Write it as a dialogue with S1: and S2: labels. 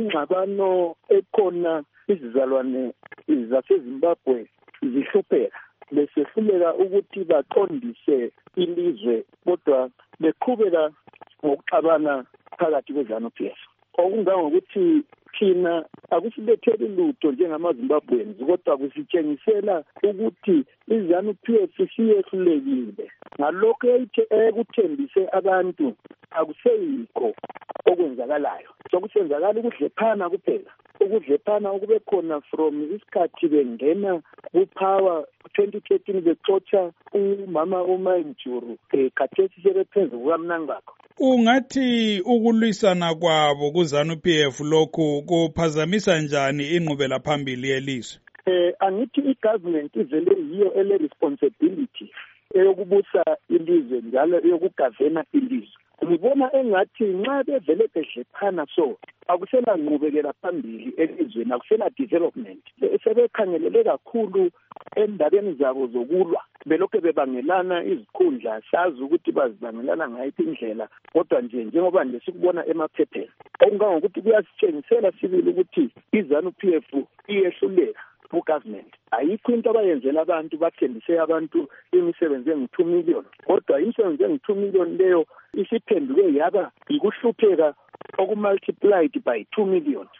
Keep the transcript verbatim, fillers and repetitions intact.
S1: ingxabano ekhona izizalwane zaseZimbabwe zihlupheka besehluleka ukuthi baqondise ilizwe kodwa beqhubeka ngokuxabana phakathi kweZANU-P F. Okungangokuthi thina akusibetheli lutho njengamaZimbabweans kodwa kusitshengisela ukuthi iZANU-P F siyehlulekile ngalokho ekuthembise abantu akuseyikho okwenzakalayo. Sokusenzakala ukudlephana kuphela, ukudlephana okube khona from isikhathi bengena kupower twenty thirteen bexotsha umama uManjuru ekhathesi sebephezu kukaMnangagwa.
S2: Ungathi ukulwisana kwabo kuZANU-P F lokhu kuphazamisa njani inqubela phambili yelizwe?
S1: Eh angithi igovernment ivele yiyo ele responsibility eyokubusa ilizwe njalo eyokugavena ilizwe. Ngibona engathi nxa bevele bedlephana so akusela nqubekela phambili elizweni, akusela development. Sebekhangelele kakhulu endabeni zabo zokulwa belokho bebangelana izikhundla, sazi ukuthi bazibangelana ngayiphi indlela kodwa nje njengoba nje sikubona emaphepheni okungangokuthi kuyasitshengisela sibili ukuthi iZANU-P F iyehluleka ku-government. Ayikho into abayenzela abantu, bathembise abantu imisebenzi engu-two million kodwa imisebenzi engu-two million leyo isiphenduke yaba yikuhlupheka okumultiplied by two million.